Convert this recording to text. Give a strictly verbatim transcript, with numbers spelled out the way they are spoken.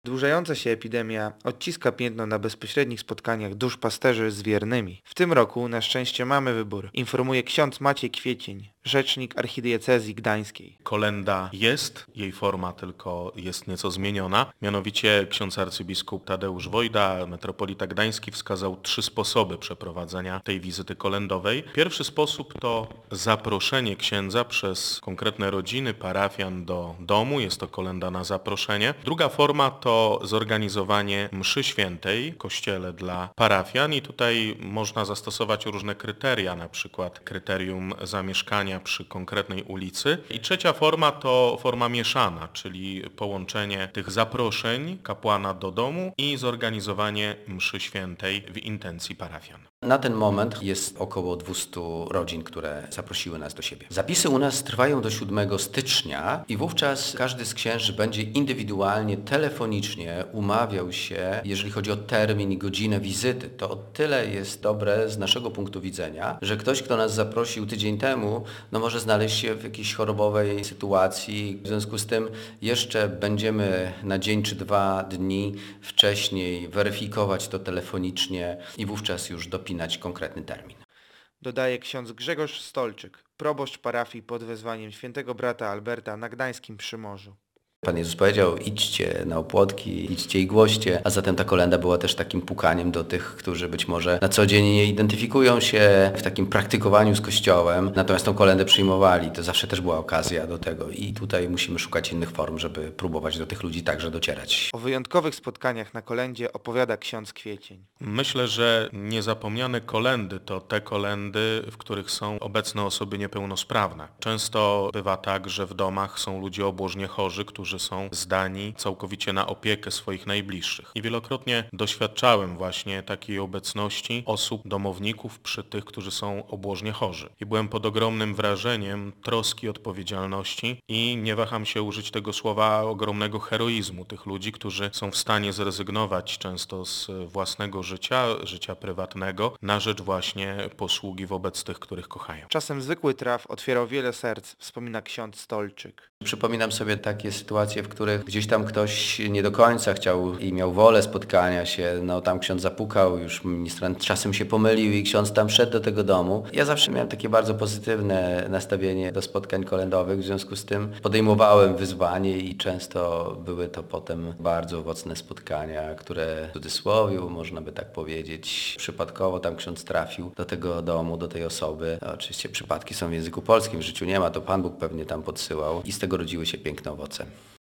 Dłużająca się epidemia odciska piętno na bezpośrednich spotkaniach duszpasterzy z wiernymi. W tym roku na szczęście mamy wybór, informuje ksiądz Maciej Kwiecień, rzecznik archidiecezji gdańskiej. Kolenda jest, jej forma tylko jest nieco zmieniona. Mianowicie ksiądz arcybiskup Tadeusz Wojda, metropolita gdański, wskazał trzy sposoby przeprowadzenia tej wizyty kolendowej. Pierwszy sposób to zaproszenie księdza przez konkretne rodziny, parafian do domu. Jest to kolenda na zaproszenie. Druga forma to zorganizowanie mszy świętej w kościele dla parafian i tutaj można zastosować różne kryteria, na przykład kryterium zamieszkania przy konkretnej ulicy. I trzecia forma to forma mieszana, czyli połączenie tych zaproszeń kapłana do domu i zorganizowanie mszy świętej w intencji parafian. Na ten moment jest około dwieście rodzin, które zaprosiły nas do siebie. Zapisy u nas trwają do siódmego stycznia i wówczas każdy z księży będzie indywidualnie, telefonicznie umawiał się, jeżeli chodzi o termin i godzinę wizyty. To o tyle jest dobre z naszego punktu widzenia, że ktoś, kto nas zaprosił tydzień temu, no może znaleźć się w jakiejś chorobowej sytuacji. W związku z tym jeszcze będziemy na dzień czy dwa dni wcześniej weryfikować to telefonicznie i wówczas już dopinać konkretny termin. Dodaje ksiądz Grzegorz Stolczyk, proboszcz parafii pod wezwaniem świętego brata Alberta na Gdańskim Przymorzu. Pan Jezus powiedział, idźcie na opłotki, idźcie i głoście, a zatem ta kolenda była też takim pukaniem do tych, którzy być może na co dzień nie identyfikują się w takim praktykowaniu z Kościołem, natomiast tą kolendę przyjmowali. To zawsze też była okazja do tego i tutaj musimy szukać innych form, żeby próbować do tych ludzi także docierać. O wyjątkowych spotkaniach na kolendzie opowiada ksiądz Kwiecień. Myślę, że niezapomniane kolendy to te kolendy, w których są obecne osoby niepełnosprawne. Często bywa tak, że w domach są ludzie obłożnie chorzy, którzy są zdani całkowicie na opiekę swoich najbliższych. I wielokrotnie doświadczałem właśnie takiej obecności osób, domowników przy tych, którzy są obłożnie chorzy. I byłem pod ogromnym wrażeniem troski, odpowiedzialności i nie waham się użyć tego słowa ogromnego heroizmu tych ludzi, którzy są w stanie zrezygnować często z własnego życia, życia prywatnego, na rzecz właśnie posługi wobec tych, których kochają. Czasem zwykły traf otwierał wiele serc, wspomina ksiądz Stolczyk. Przypominam sobie takie sytuacje, w których gdzieś tam ktoś nie do końca chciał i miał wolę spotkania się, no tam ksiądz zapukał, już ministrant czasem się pomylił i ksiądz tam wszedł do tego domu. Ja zawsze miałem takie bardzo pozytywne nastawienie do spotkań kolendowych, w związku z tym podejmowałem wyzwanie i często były to potem bardzo owocne spotkania, które w cudzysłowie, można by tak powiedzieć, przypadkowo tam ksiądz trafił do tego domu, do tej osoby. No, oczywiście przypadki są w języku polskim, w życiu nie ma, to Pan Bóg pewnie tam podsyłał i z tego rodziły się piękne owoce.